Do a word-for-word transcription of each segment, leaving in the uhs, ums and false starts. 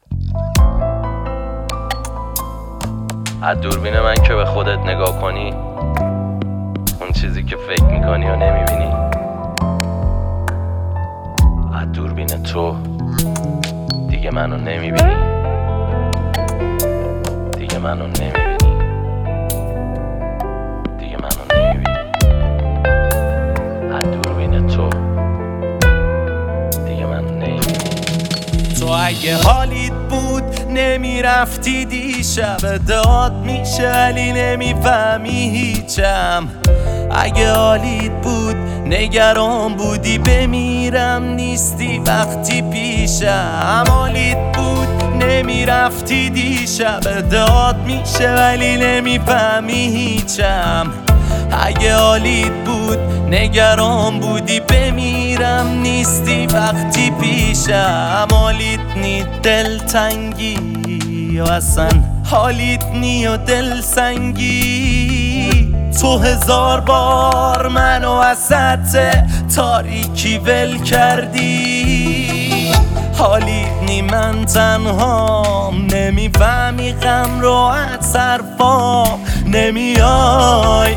از دوربین من که به خودت نگاه کنی، اون چیزی که فکر میکنی و نمیبینی. از دوربین تو دیگه منو نمیبینی، دیگه منو نمیبینی، دیگه منو نمیبینی. از دوربین تو دیگه منو نمیبینی. تو اگه حالیت بود نمیرفتی دیشب، داد میشه ولی نمیفهمی هیچم. اگه حالیت بود نگران بودی بمیرم نیستی وقتی پیشم. حالیت بود نمیرفتی دیشب، داد میشه ولی نمیفهمی هیچم. اگه حالیت بود نگران بودی بمیرم نیستی وقتی پیشم. حالیت نی دلتنگی و اصلا حالیت نی و دلسنگی. تو هزار بار منو وسط تاریکی ول کردی. حالیت نی من تنهام، نمیفهمی غم رو از حرفام. نمیای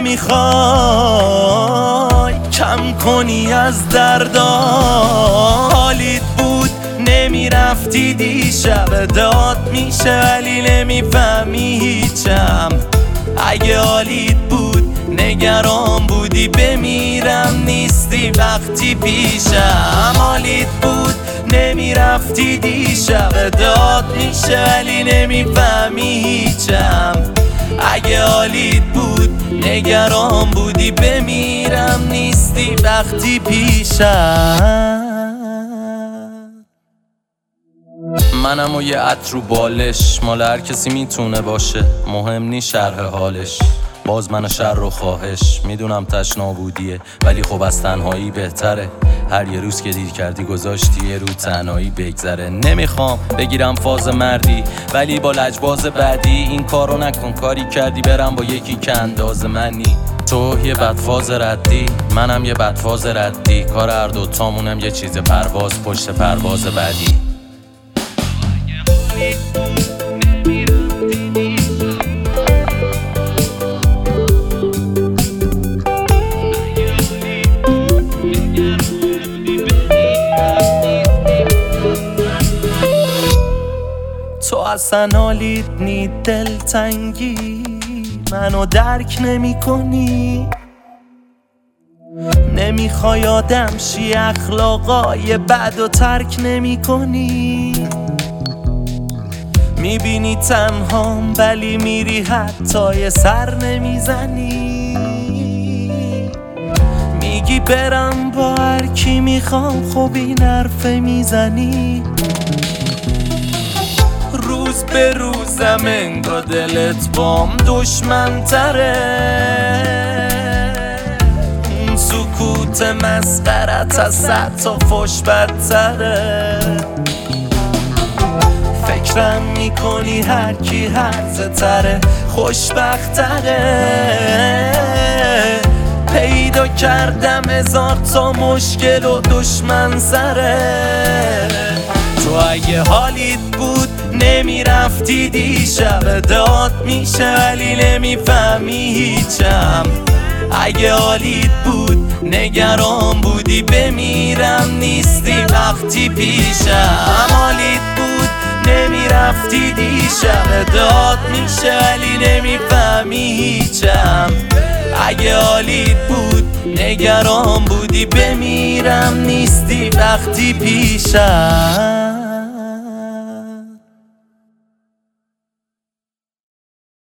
نمیخوای کم کنی از دردام. حالیت بود نمیرفتی دیشب، داد میشه ولی نمیفهمی هیچم. اگه حالیت بود نگران بودی بمیرم نیستی وقتی پیشم. حالیت بود نمیرفتی دیشب، داد میشه ولی نمیفهمی هیچم. اگه حالیت بود نگران بودی بمیرم نیستی وقتی پیشم. منم و یه عطر رو بالش، مال هر کسی میتونه باشه، مهم نی شرح حالش. باز من شر و خواهش میدونم تشنا بودیه، ولی خب از تنهایی بهتره. هر یه روز که دیر کردی گذاشتی یه رو تنهایی بگذره. نمیخوام بگیرم فاز مردی ولی با لجباز بعدی این کارو نکن. کاری کردی برم با یکی که انداز منی. تو یه بدفاز ردی، منم یه بدفاز ردی. کار هر دوتامونم یه چیز پرواز پشت پرواز بعدی. تو اصلا حالیت نی دلتنگی، منو درک نمی کنی. نمیخوای آدم شی، اخلاقای بد و ترک نمی کنی. میبینی تنهام ولی میری حتی یه سر نمیزنی. میگی برم با هر کی میخوام، خب این حرفه میزنی. روز به روزم انگار دلت بام دشمن تره. اون سکوت مسخرت از صد تا فش بدتره. فکرم میکنی هر کی هرزه تره خوشبخت تره. پیدا کردم هزار تا مشکل و دشمن سره. تو اگه حالیت بود نمیرفتی دیشب، داد میشه ولی نمیفهمی هیچم. اگه حالیت بود نگران بودی بمیرم نیستی وقتی پیشم. حالیت بود نمیرفتی دیشب، داد میشه ولی نمیفهمی هیچم. اگه حالیت بود نگران بودی بمیرم نیستی وقتی پیشم.